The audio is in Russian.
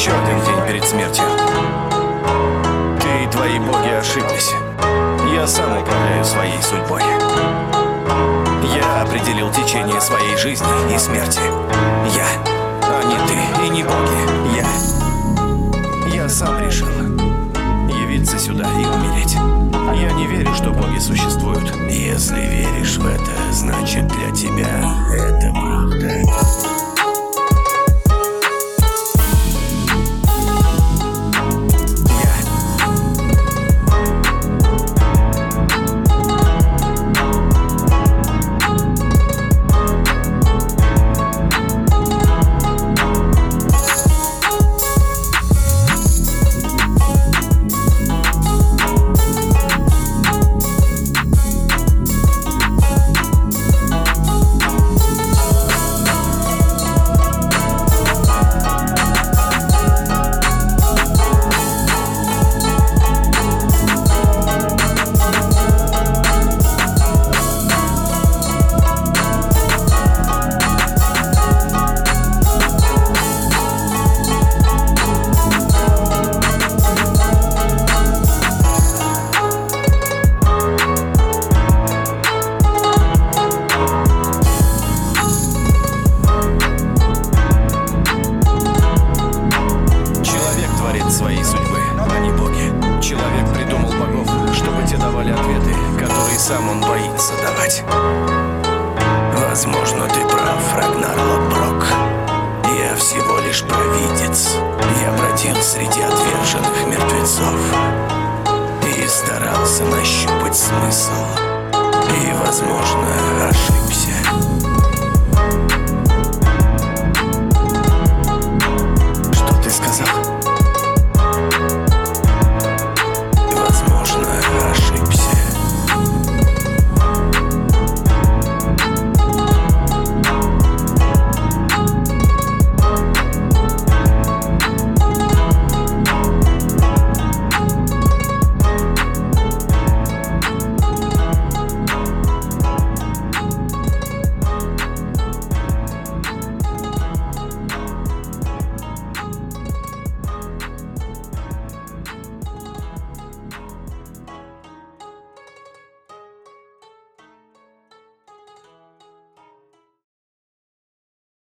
Еще один день перед смертью. Ты и твои боги ошиблись. Я сам управляю своей судьбой. Я определил течение своей жизни и смерти. Я, а не ты и не боги. Я сам решил явиться сюда и умереть. Я не верю, что боги существуют. Если веришь в это, значит для тебя это правда. Своей судьбы, а не боги. Человек придумал богов, чтобы те давали ответы, которые сам он боится давать. Возможно, ты прав, Рагнар Лодброк. Я всего лишь провидец. Я бродил среди отверженных мертвецов и старался нащупать смысл. И, возможно, ошибся.